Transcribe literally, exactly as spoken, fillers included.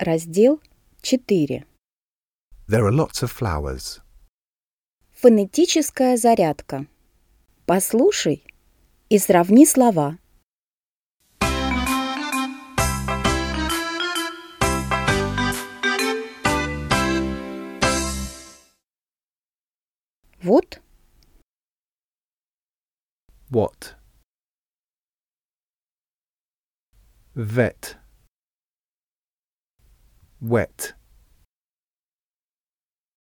Раздел четыре. There are lots of flowers. Фонетическая зарядка. Послушай и сравни слова. Вот, What? Vet. Wet.